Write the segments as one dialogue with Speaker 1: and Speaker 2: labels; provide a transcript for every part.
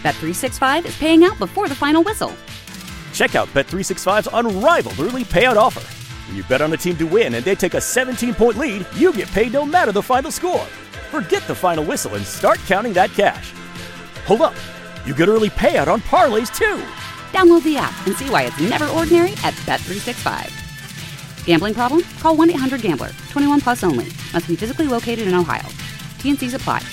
Speaker 1: Bet365 is paying out before the final whistle.
Speaker 2: Check out Bet365's unrivaled early payout offer. When you bet on a team to win and they take a 17-point lead, you get paid no matter the final score. Forget the final whistle and start counting that cash. Hold up. You get early payout on parlays, too.
Speaker 1: Download the app and see why it's never ordinary at Bet365. Gambling problem? Call 1-800-GAMBLER. 21 plus only. Must be physically located in Ohio. T&Cs apply.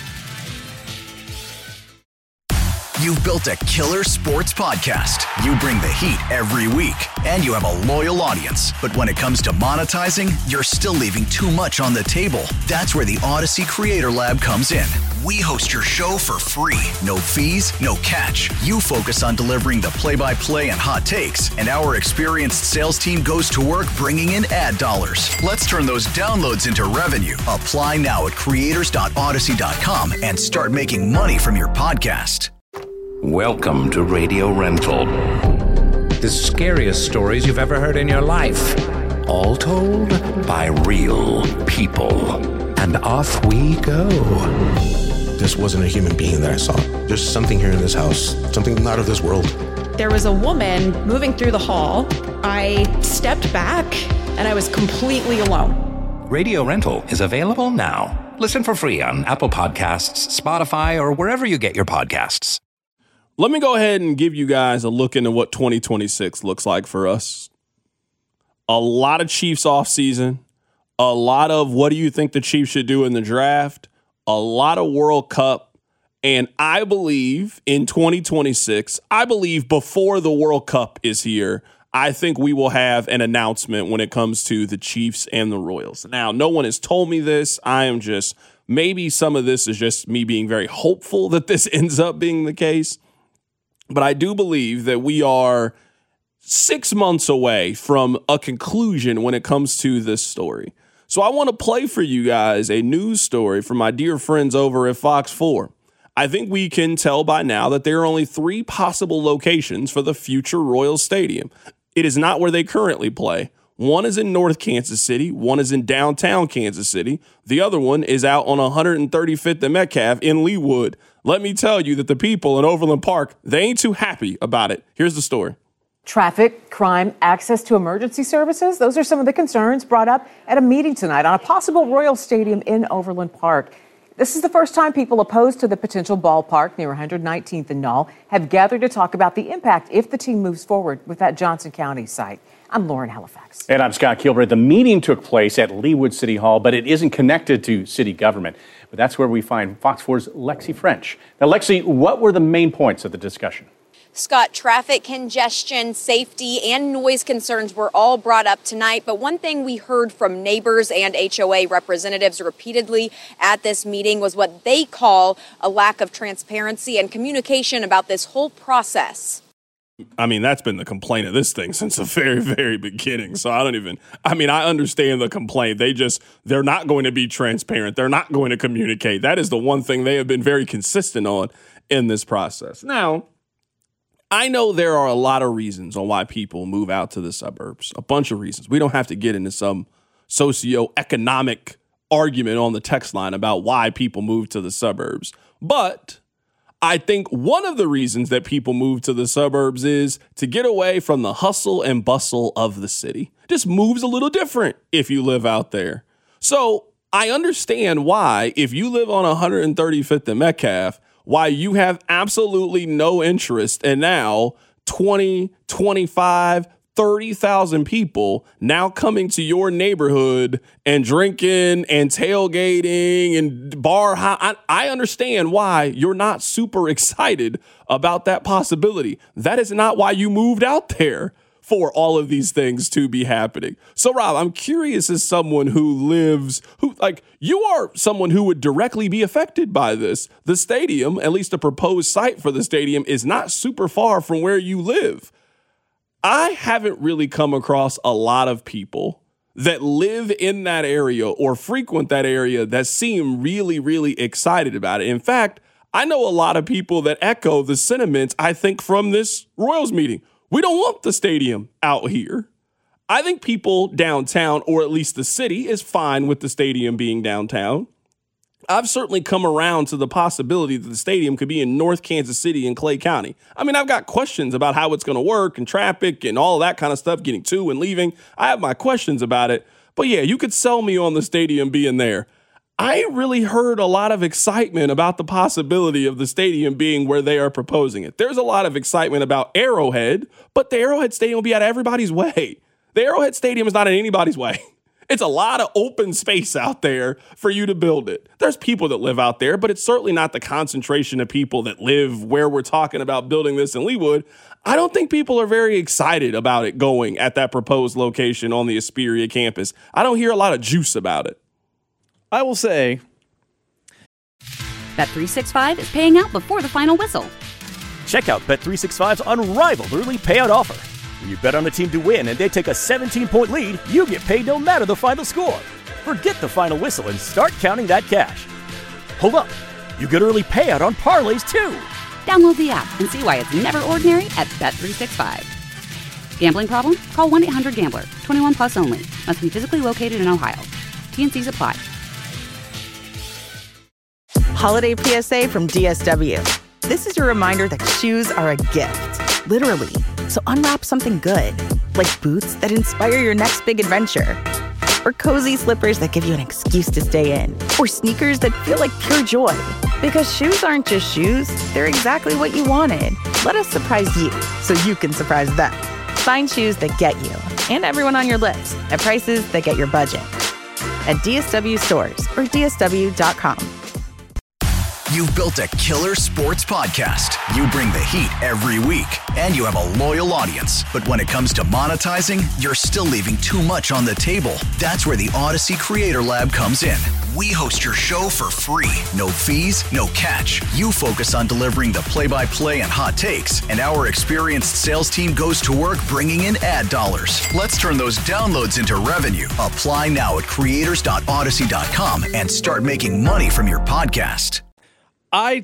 Speaker 3: You've built a killer sports podcast. You bring the heat every week, and you have a loyal audience. But when it comes to monetizing, you're still leaving too much on the table. That's where the Odyssey Creator Lab comes in. We host your show for free. No fees, no catch. You focus on delivering the play-by-play and hot takes, and our experienced sales team goes to work bringing in ad dollars. Let's turn those downloads into revenue. Apply now at creators.odyssey.com and start making money from your podcast.
Speaker 4: Welcome to Radio Rental. The scariest stories you've ever heard in your life. All told by real people. And off we go.
Speaker 5: This wasn't a human being that I saw. There's something here in this house, something not of this world.
Speaker 6: There was a woman moving through the hall. I stepped back and I was completely alone.
Speaker 4: Radio Rental is available now. Listen for free on Apple Podcasts, Spotify, or wherever you get your podcasts.
Speaker 7: Let me go ahead and give you guys a look into what 2026 looks like for us. A lot of Chiefs offseason, a lot of what do you think the Chiefs should do in the draft, a lot of World Cup, and I believe in 2026, I believe before the World Cup is here, I think we will have an announcement when it comes to the Chiefs and the Royals. Now, no one has told me this. I am just, maybe some of this is just me being very hopeful that this ends up being the case. But I do believe that we are 6 months away from a conclusion when it comes to this story. So I want to play for you guys a news story from my dear friends over at Fox 4. I think we can tell by now that there are only 3 possible locations for the future Royals Stadium. It is not where they currently play. One is in North Kansas City. One is in downtown Kansas City. The other one is out on 135th and Metcalf in Leawood. Let me tell you that the people in Overland Park, they ain't too happy about it. Here's the story.
Speaker 8: Traffic, crime, access to emergency services. Those are some of the concerns brought up at a meeting tonight on a possible Royal Stadium in Overland Park. This is the first time people opposed to the potential ballpark near 119th and Knoll have gathered to talk about the impact if the team moves forward with that Johnson County site. I'm Lauren Halifax.
Speaker 9: And I'm Scott Kilbert. The meeting took place at Leawood City Hall, but it isn't connected to city government. But that's where we find Fox 4's Lexi French. Now, Lexi, what were the main points of the discussion?
Speaker 10: Scott, traffic congestion, safety, and noise concerns were all brought up tonight. But one thing we heard from neighbors and HOA representatives repeatedly at this meeting was what they call a lack of transparency and communication about this whole process.
Speaker 7: I mean, that's been the complaint of this thing since the very, very beginning. So I understand the complaint. They're not going to be transparent. They're not going to communicate. That is the one thing they have been very consistent on in this process. Now, I know there are a lot of reasons on why people move out to the suburbs, a bunch of reasons. We don't have to get into some socioeconomic argument on the text line about why people move to the suburbs. But I think one of the reasons that people move to the suburbs is to get away from the hustle and bustle of the city. Just moves a little different if you live out there. So I understand why, if you live on 135th and Metcalf, why you have absolutely no interest in now 20, 25, 30,000 people now coming to your neighborhood and drinking and tailgating and bar high. I understand why you're not super excited about that possibility. That is not why you moved out there, for all of these things to be happening. So, Rob, I'm curious, as someone you are someone who would directly be affected by this. The stadium, at least the proposed site for the stadium, is not super far from where you live. I haven't really come across a lot of people that live in that area or frequent that area that seem really, really excited about it. In fact, I know a lot of people that echo the sentiments, I think, from this Royals meeting. We don't want the stadium out here. I think people downtown, or at least the city, is fine with the stadium being downtown. I've certainly come around to the possibility that the stadium could be in North Kansas City and Clay County. I mean, I've got questions about how it's going to work and traffic and all that kind of stuff, getting to and leaving. I have my questions about it. But yeah, you could sell me on the stadium being there. I ain't really heard a lot of excitement about the possibility of the stadium being where they are proposing it. There's a lot of excitement about Arrowhead, but the Arrowhead Stadium will be out of everybody's way. The Arrowhead Stadium is not in anybody's way. It's a lot of open space out there for you to build it. There's people that live out there, but it's certainly not the concentration of people that live where we're talking about building this in Leawood. I don't think people are very excited about it going at that proposed location on the Hesperia campus. I don't hear a lot of juice about it.
Speaker 11: I will say,
Speaker 1: Bet365 is paying out before the final whistle.
Speaker 2: Check out Bet365's unrivaled early payout offer. When you bet on a team to win and they take a 17-point lead, you get paid no matter the final score. Forget the final whistle and start counting that cash. Hold up. You get early payout on parlays, too.
Speaker 1: Download the app and see why it's never ordinary at Bet365. Gambling problem? Call 1-800-GAMBLER. 21 plus only. Must be physically located in Ohio. T&Cs apply.
Speaker 12: Holiday PSA from DSW. This is your reminder that shoes are a gift, literally. So unwrap something good, like boots that inspire your next big adventure, or cozy slippers that give you an excuse to stay in, or sneakers that feel like pure joy. Because shoes aren't just shoes, they're exactly what you wanted. Let us surprise you so you can surprise them. Find shoes that get you and everyone on your list at prices that get your budget. At DSW stores or DSW.com.
Speaker 3: You've built a killer sports podcast. You bring the heat every week, and you have a loyal audience. But when it comes to monetizing, you're still leaving too much on the table. That's where the Odyssey Creator Lab comes in. We host your show for free. No fees, no catch. You focus on delivering the play-by-play and hot takes, and our experienced sales team goes to work bringing in ad dollars. Let's turn those downloads into revenue. Apply now at creators.odyssey.com and start making money from your podcast.
Speaker 11: I'm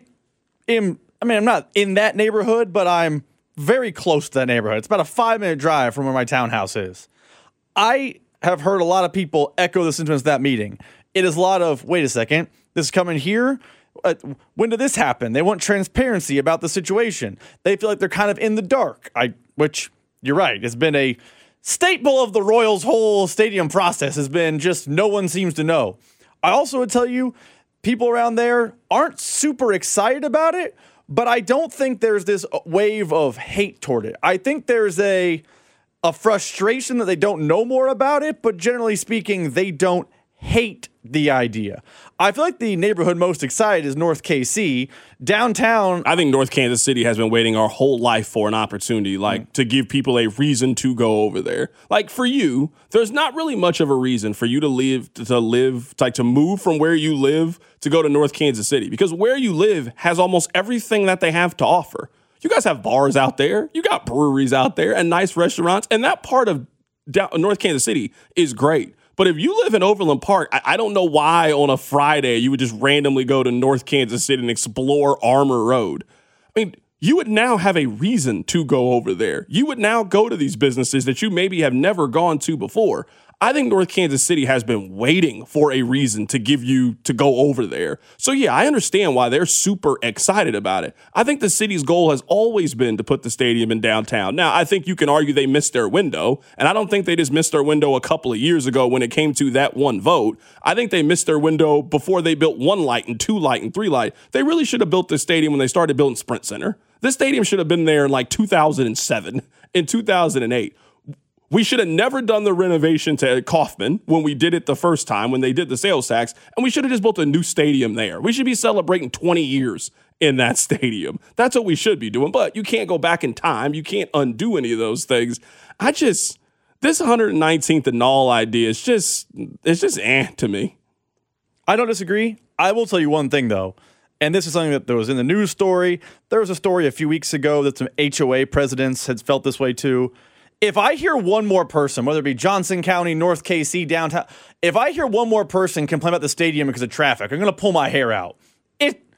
Speaker 11: not in that neighborhood, but I'm very close to that neighborhood. It's about a 5-minute drive from where my townhouse is. I have heard a lot of people echo the sentiments of that meeting. It is a lot of, wait a second, this is coming here? When did this happen? They want transparency about the situation. They feel like they're kind of in the dark, which, you're right, it's been a staple of the Royals' whole stadium process has been just no one seems to know. I also would tell you, people around there aren't super excited about it, but I don't think there's this wave of hate toward it. I think there's a frustration that they don't know more about it, but generally speaking, they don't hate the idea. I feel like the neighborhood most excited is North KC. Downtown,
Speaker 7: I think North Kansas City has been waiting our whole life for an opportunity, to give people a reason to go over there. Like for you, there's not really much of a reason for you to move from where you live to go to North Kansas City, because where you live has almost everything that they have to offer. You guys have bars out there, you got breweries out there, and nice restaurants, and that part of North Kansas City is great. But if you live in Overland Park, I don't know why on a Friday you would just randomly go to North Kansas City and explore Armour Road. I mean, you would now have a reason to go over there. You would now go to these businesses that you maybe have never gone to before. I think North Kansas City has been waiting for a reason to give you to go over there. So yeah, I understand why they're super excited about it. I think the city's goal has always been to put the stadium in downtown. Now, I think you can argue they missed their window, and I don't think they just missed their window a couple of years ago when it came to that one vote. I think they missed their window before they built 1 light and 2 light and 3 light. They really should have built this stadium when they started building Sprint Center. This stadium should have been there in like 2007, in 2008. We should have never done the renovation to Kauffman when we did it the first time, when they did the sales tax, and we should have just built a new stadium there. We should be celebrating 20 years in that stadium. That's what we should be doing, but you can't go back in time. You can't undo any of those things. This 119th and all idea is just to me.
Speaker 11: I don't disagree. I will tell you one thing, though, and this is something that was in the news story. There was a story a few weeks ago that some HOA presidents had felt this way too. If I hear one more person, whether it be Johnson County, North KC, downtown, if I hear one more person complain about the stadium because of traffic, I'm going to pull my hair out.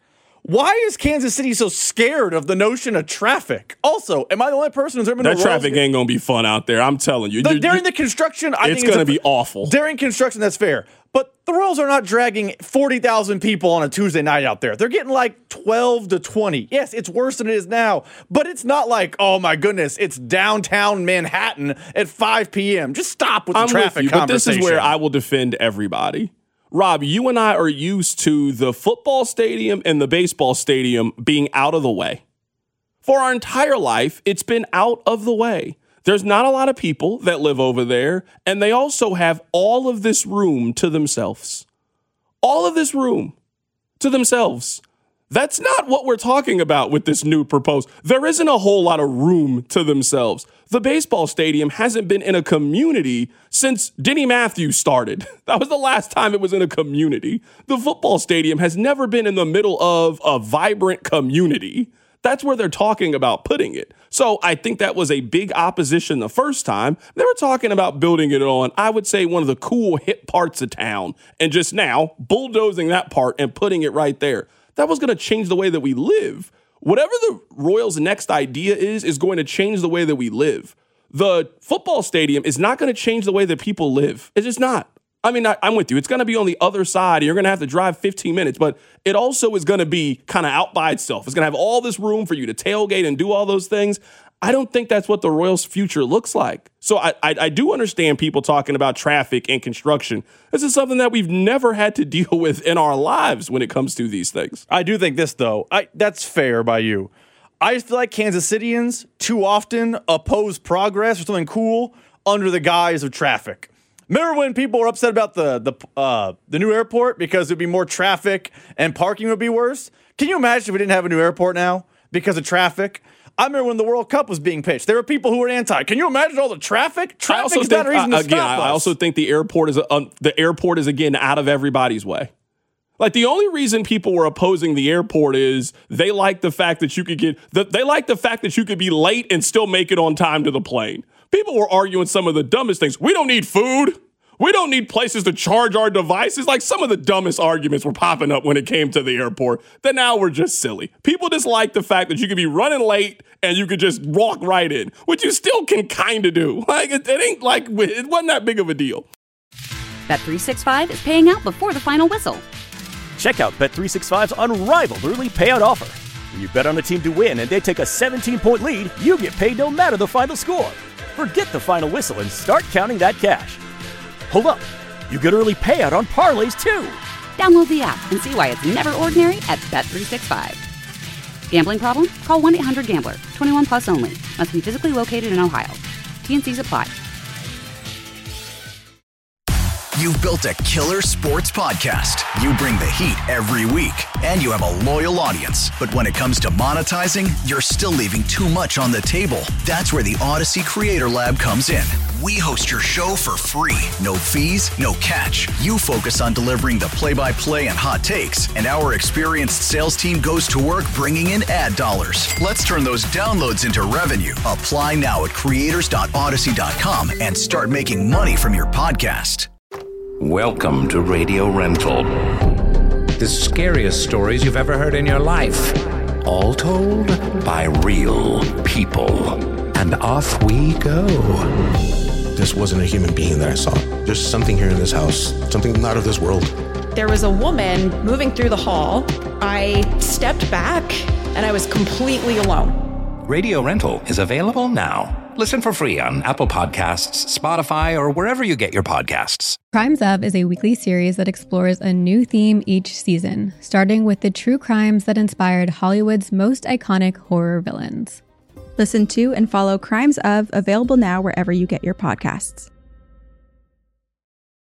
Speaker 11: Why is Kansas City so scared of the notion of traffic? Also, am I the only person who's ever been to
Speaker 7: That traffic ain't going to be fun out there. I'm telling you.
Speaker 11: During the construction, I think
Speaker 7: it's going to be awful.
Speaker 11: During construction, that's fair. But the Royals are not dragging 40,000 people on a Tuesday night out there. They're getting like 12 to 20. Yes, it's worse than it is now, but it's not like, oh my goodness, it's downtown Manhattan at 5 p.m. Just stop with the traffic conversation.
Speaker 7: But this is where I will defend everybody. Rob, you and I are used to the football stadium and the baseball stadium being out of the way. For our entire life, it's been out of the way. There's not a lot of people that live over there, and they also have all of this room to themselves. All of this room to themselves. That's not what we're talking about with this new proposal. There isn't a whole lot of room to themselves. The baseball stadium hasn't been in a community since Denny Matthews started. That was the last time it was in a community. The football stadium has never been in the middle of a vibrant community. That's where they're talking about putting it. So I think that was a big opposition the first time. They were talking about building it on, I would say, one of the cool hip parts of town, and just now bulldozing that part and putting it right there. That was going to change the way that we live. Whatever the Royals' next idea is going to change the way that we live. The football stadium is not going to change the way that people live. It's just not. I mean, I'm with you. It's going to be on the other side. You're going to have to drive 15 minutes, but it also is going to be kind of out by itself. It's going to have all this room for you to tailgate and do all those things. I don't think that's what the Royals' future looks like. So I do understand people talking about traffic and construction. This is something that we've never had to deal with in our lives when it comes to these things.
Speaker 11: I do think this, though. That's fair by you. I just feel like Kansas Cityans too often oppose progress or something cool under the guise of traffic. Remember when people were upset about the new airport because there'd be more traffic and parking would be worse? Can you imagine if we didn't have a new airport now because of traffic? I remember when the World Cup was being pitched. There were people who were anti. Can you imagine all the traffic? Traffic is not a reason to stop us.
Speaker 7: I also think the airport is again out of everybody's way. Like, the only reason people were opposing the airport is they like the fact that you could be late and still make it on time to the plane. People were arguing some of the dumbest things. We don't need food. We don't need places to charge our devices. Like, some of the dumbest arguments were popping up when it came to the airport that now were just silly. People just like the fact that you could be running late and you could just walk right in, which you still can kind of do. Like, it ain't like, it wasn't that big of a deal.
Speaker 1: Bet365 is paying out before the final whistle.
Speaker 2: Check out Bet365's unrivaled early payout offer. When you bet on a team to win and they take a 17-point lead, you get paid no matter the final score. Forget the final whistle and start counting that cash. Hold up. You get early payout on parlays, too.
Speaker 1: Download the app and see why it's never ordinary at Bet365. Gambling problem? Call 1-800-GAMBLER. 21 plus only. Must be physically located in Ohio. T&Cs apply.
Speaker 3: You've built a killer sports podcast. You bring the heat every week, and you have a loyal audience. But when it comes to monetizing, you're still leaving too much on the table. That's where the Odyssey Creator Lab comes in. We host your show for free. No fees, no catch. You focus on delivering the play-by-play and hot takes, and our experienced sales team goes to work bringing in ad dollars. Let's turn those downloads into revenue. Apply now at creators.odyssey.com and start making money from your podcast.
Speaker 4: Welcome to Radio Rental. The scariest stories you've ever heard in your life. All told by real people. And off we go.
Speaker 5: This wasn't a human being that I saw. There's something here in this house, something not of this world.
Speaker 6: There was a woman moving through the hall. I stepped back and I was completely alone.
Speaker 4: Radio Rental is available now. Listen for free on Apple Podcasts, Spotify, or wherever you get your podcasts.
Speaker 13: Crimes Of is a weekly series that explores a new theme each season, starting with the true crimes that inspired Hollywood's most iconic horror villains.
Speaker 14: Listen to and follow Crimes Of, available now wherever you get your podcasts.